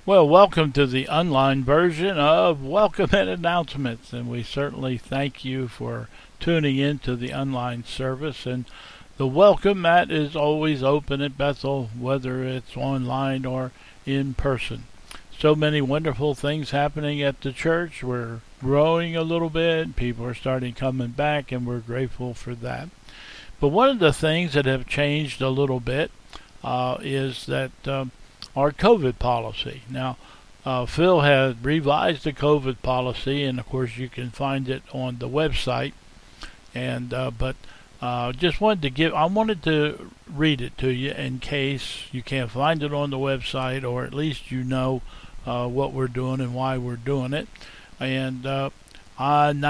Well, welcome to the online version of Welcome and Announcements, and we certainly thank you for tuning in to the online service. And the welcome mat is always open at Bethel, whether it's online or in person. So many wonderful things happening at the church. We're growing a little bit. People are starting coming back, and we're grateful for that. But one of the things that have changed a little bit is that our COVID policy. Now, Phil has revised the COVID policy, and of course, you can find it on the website. And but just I wanted to read it to you in case you can't find it on the website, or at least you know what we're doing and why we're doing it. And I'm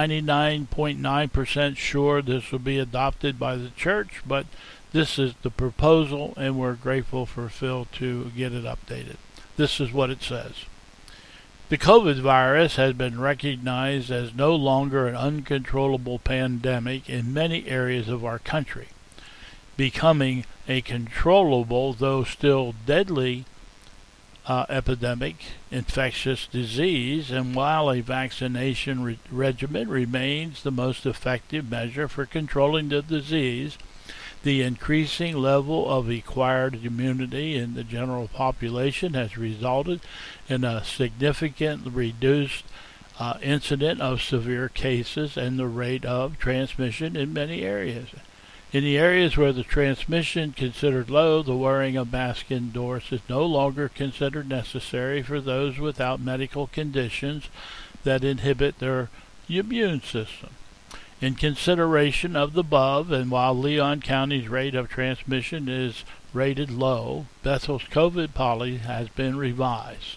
99.9% sure this will be adopted by the church, but this is the proposal, and we're grateful for Phil to get it updated. This is what it says. The COVID virus has been recognized as no longer an uncontrollable pandemic in many areas of our country, becoming a controllable, though still deadly, epidemic, infectious disease, and while a vaccination regimen remains the most effective measure for controlling the disease, the increasing level of acquired immunity in the general population has resulted in a significantly reduced incidence of severe cases and the rate of transmission in many areas. In the areas where the transmission considered low, the wearing of masks indoors is no longer considered necessary for those without medical conditions that inhibit their immune system. In consideration of the above, and while Leon County's rate of transmission is rated low, Bethel's COVID policy has been revised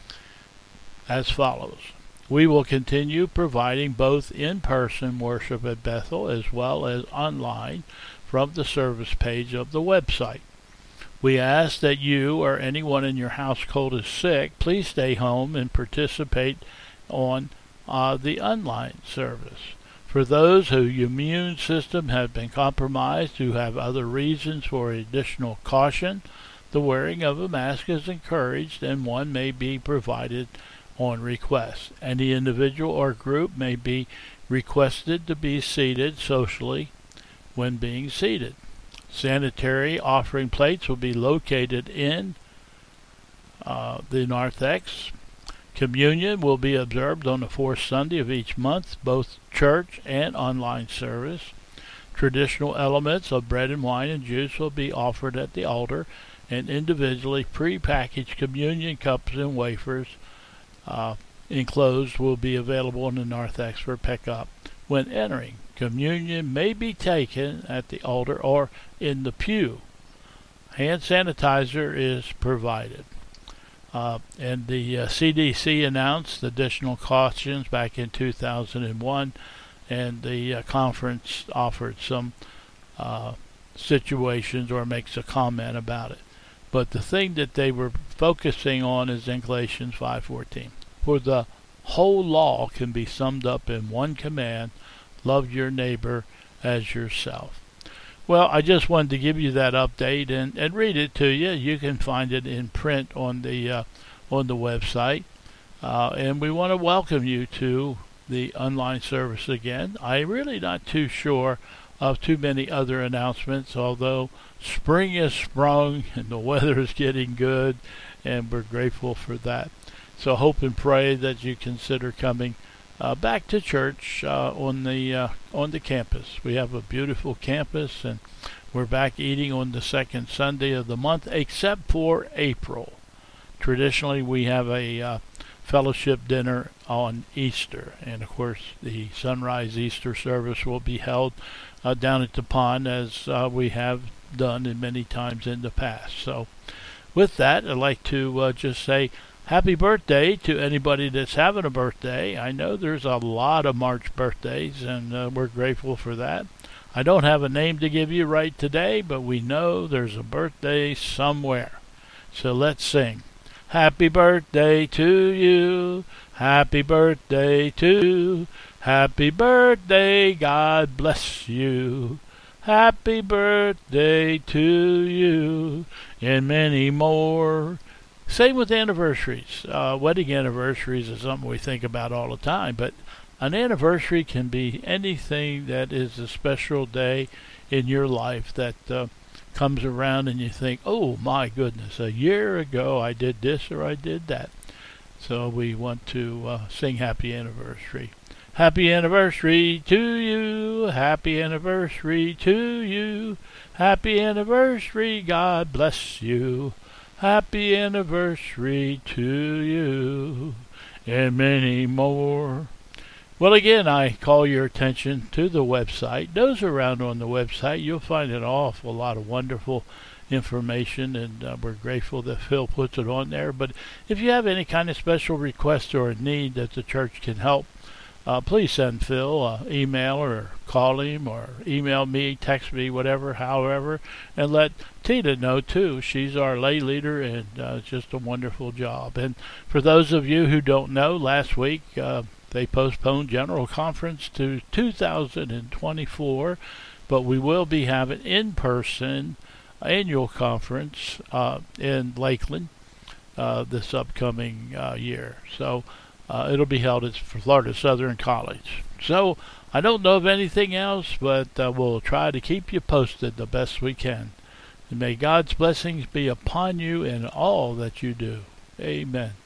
as follows. We will continue providing both in-person worship at Bethel as well as online from the service page of the website. We ask that you or anyone in your household is sick, please stay home and participate on the online service. For those whose immune system has been compromised who have other reasons for additional caution, the wearing of a mask is encouraged and one may be provided on request. Any individual or group may be requested to be seated socially when being seated. Sanitary offering plates will be located in the narthex. Communion will be observed on the fourth Sunday of each month, both church and online service. Traditional elements of bread and wine and juice will be offered at the altar, and individually pre-packaged communion cups and wafers enclosed will be available in the narthex for pickup when entering. Communion may be taken at the altar or in the pew. Hand sanitizer is provided. And the CDC announced additional cautions back in 2001, and the conference offered some situations or makes a comment about it. But the thing that they were focusing on is in Galatians 5:14. For the whole law can be summed up in one command, love your neighbor as yourself. Well, I just wanted to give you that update and read it to you. You can find it in print on the website. And we want to welcome you to the online service again. I'm really not too sure of too many other announcements, although spring has sprung and the weather is getting good, and we're grateful for that. So hope and pray that you consider coming back to church on the campus. We have a beautiful campus, and we're back eating on the second Sunday of the month, except for April. Traditionally, we have a fellowship dinner on Easter, and of course, the sunrise Easter service will be held down at the pond, as we have done in many times in the past. So, with that, I'd like to just say happy birthday to anybody that's having a birthday. I know there's a lot of March birthdays, and we're grateful for that. I don't have a name to give you right today, but we know there's a birthday somewhere. So let's sing. Happy birthday to you. Happy birthday to. Happy birthday, God bless you. Happy birthday to you, and many more. Same with anniversaries. Wedding anniversaries is something we think about all the time, but an anniversary can be anything that is a special day in your life that comes around and you think, oh my goodness, a year ago I did this or I did that. So we want to sing happy anniversary. Happy anniversary to you. Happy anniversary to you. Happy anniversary. God bless you. Happy anniversary to you. And many more. Well, again, I call your attention to the website. Those around on the website, you'll find an awful lot of wonderful information, and we're grateful that Phil puts it on there. But if you have any kind of special request or a need that the church can help, please send Phil an email or call him or email me, text me, whatever, however, and let Tina know too. She's our lay leader, and it's just a wonderful job. And for those of you who don't know, last week they postponed General Conference to 2024, but we will be having in-person annual conference in Lakeland this upcoming year. So it'll be held at Florida Southern College. So I don't know of anything else, but we'll try to keep you posted the best we can. And may God's blessings be upon you in all that you do. Amen.